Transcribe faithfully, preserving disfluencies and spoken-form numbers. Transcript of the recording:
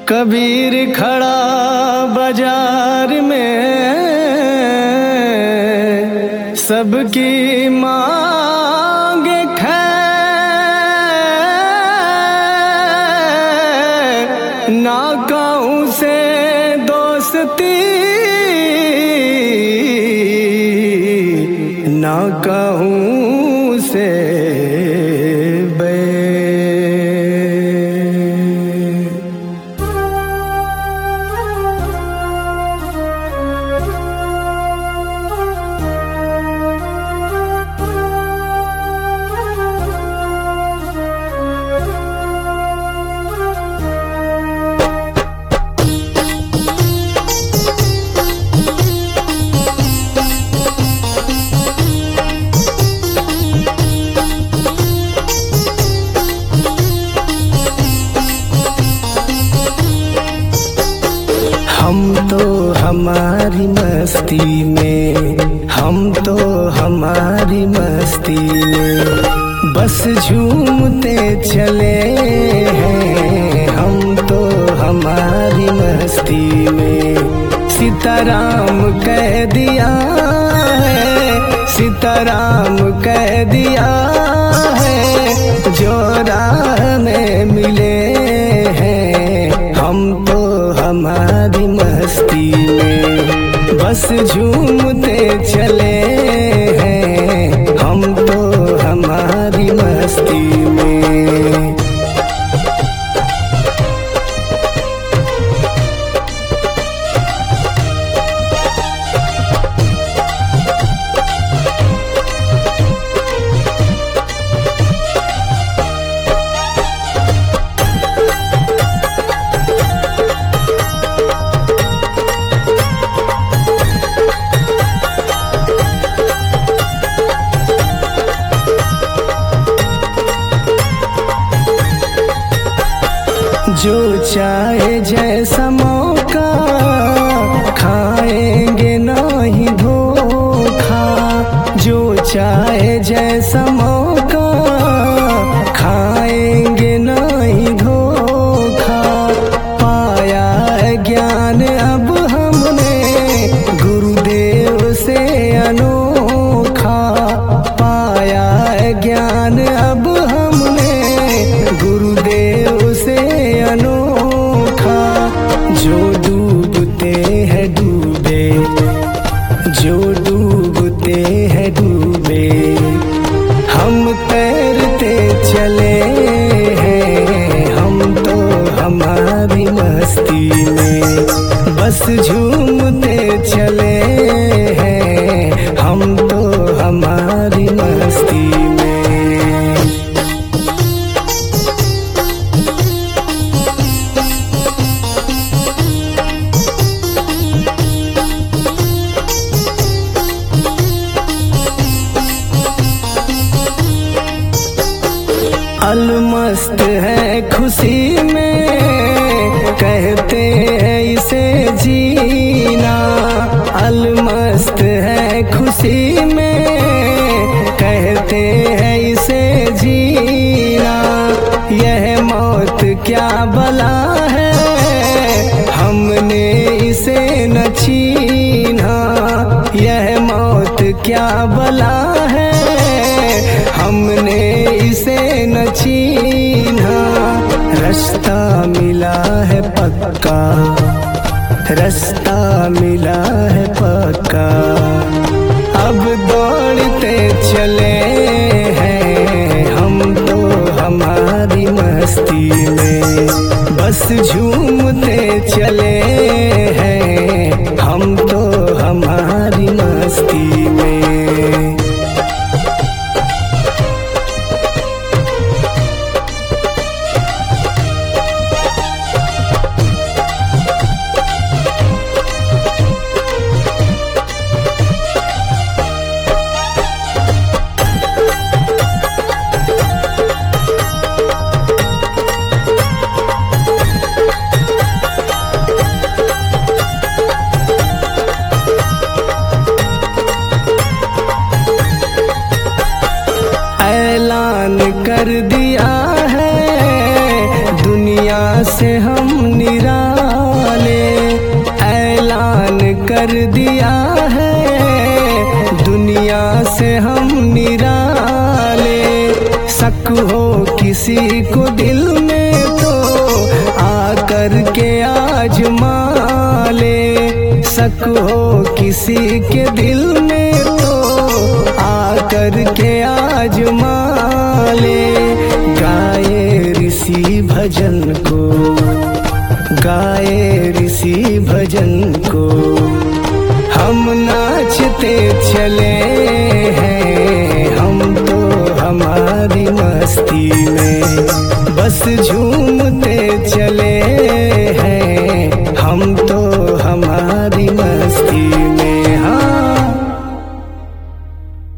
कबीर खड़ा बाजार में सबकी मांगे खैर, ना कहूँ से दोस्ती ना कहूँ से हम तो हमारी मस्ती में, हम तो हमारी मस्ती में बस झूमते चले हैं। हम तो हमारी मस्ती में सीताराम कह दिया है, सीताराम कह दिया है, जो राह में मिले हैं। हम तो हमारी मस्ती में बस झूमते चले हैं। हम तो हमारी मस्ती में जो चाहे जैसा मौका खाएंगे नहीं धोखा, जो चाहे जैसा मौका खाएंगे नहीं धोखा। पाया है ज्ञान अब हमने गुरुदेव से अनोखा, पाया है ज्ञान अब हमने गुरुदेव से अनोखा। जो डूबते हैं डूबे, जो डूबते हैं डूबे, हम तैरते चले हैं। हम तो हमारी मस्ती में बस झूमते चले हैं। हम तो हमारी मस्ती में अलमस्त है खुशी में, कहते हैं इसे जीना। अलमस्त है खुशी में, कहते हैं इसे जीना। यह मौत क्या बला है, हमने इसे न छीना। यह मौत क्या बला है, हमने इसे न छीना। रास्ता मिला है पक्का, रास्ता मिला है पक्का, अब दौड़ते चले हैं। हम तो हमारी मस्ती में बस झूमते चले हैं। हम तो हमारी मस्ती में कर दिया है दुनिया से हम निराले। शक हो किसी को दिल में तो आकर के आजमा ले। शक हो किसी के दिल में तो आकर के आजमा ले। गाए ऋषि भजन को, गाए ऋषि भजन को, हम नाचते चले हैं। हम तो हमारी मस्ती में बस झूम